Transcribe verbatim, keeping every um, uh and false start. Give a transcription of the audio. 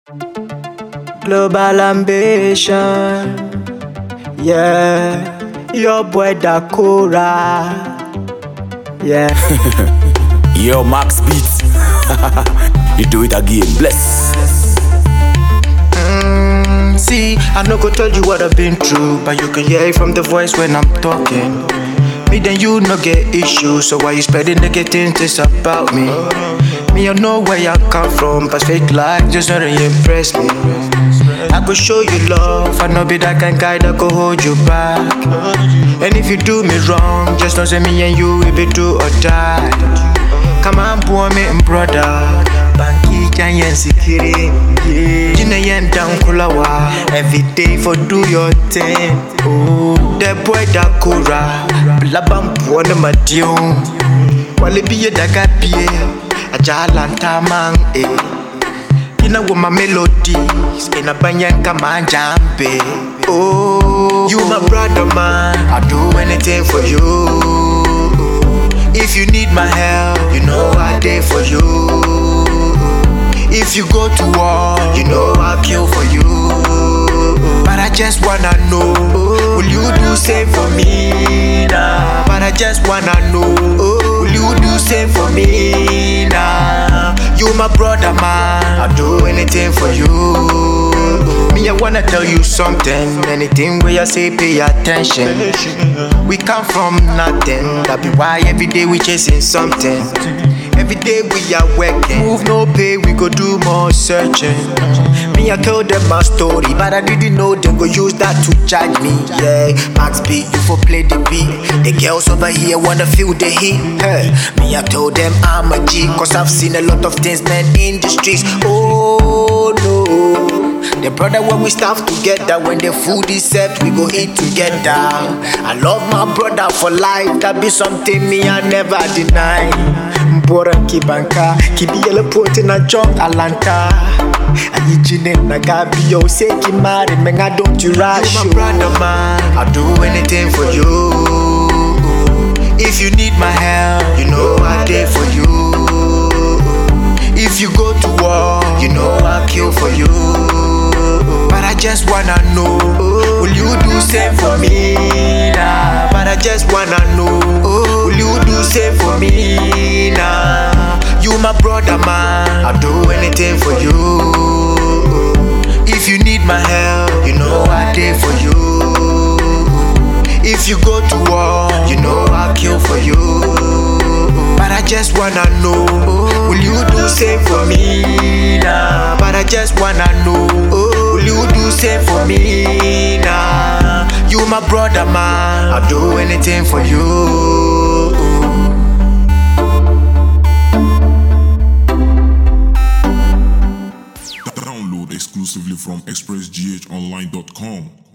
Global ambition, yeah. Your boy Dakora, yeah. Yo, Max Beats. You do it again, bless. Mm, see, I no go tell you what I've been through, but you can hear it from the voice when I'm talking. Me then you no get issues, so why you spreading negative things about me? Me I know where I come from, but fake life just don't impress me. I could show you love, I know be that kind guy that could hold you back. And if you do me wrong, just don't say me and you will be do or die. Come on, boy, me and brother. Banky giant security, yeah. Jina yen down kulawa. Every day for do your thing. Oh, that boy Dakora. Blabam boy na madion. Wale biye daga biye. Ajalanta man eh. Ina with my melodies. Ina banyan kama jambe. Oh, you my brother man. I'll do anything for you. If you need my help, you know I there for you. If you go to war, you know I'll kill for you. But I just wanna know, will you do same for me now? But I just wanna know, will you do same for me now? You my brother man, I'll do anything for you. Me I wanna tell you something, anything where I say pay attention. We come from nothing, that be why every day we chasing something. Every day we are working, move no pay, we go do more searching. Me I tell them my story, but I didn't know they go use that to judge me. Yeah, Max B, you for play the beat. The girls over here wanna feel the heat. Hey, me I told them I'm a G, cause I've seen a lot of things man in the streets. Oh no. The brother when we staff together, when the food is served, we go eat together. I love my brother for life, that be something me I never deny. Mbora kibanka, kibi yele pote na jog alanta. Ayijine na gabi yo say kimari, menga don't you rush. You my brother man, I'll do anything for you. If you need my help, you know I'm there for you. If you go to war, you know I'll kill for you. But I just wanna know, will you do same for me now? But I just wanna know, will you do same for me now? You my brother man, I'll do anything for you. If you need my help, you know I'm there for you. If you go to war, you know I'll kill for you. But I just wanna know, will you do same for me now? But I just wanna know, will you do same for me now? You my brother man, I'll do anything for you. Download exclusively from express g h online dot com.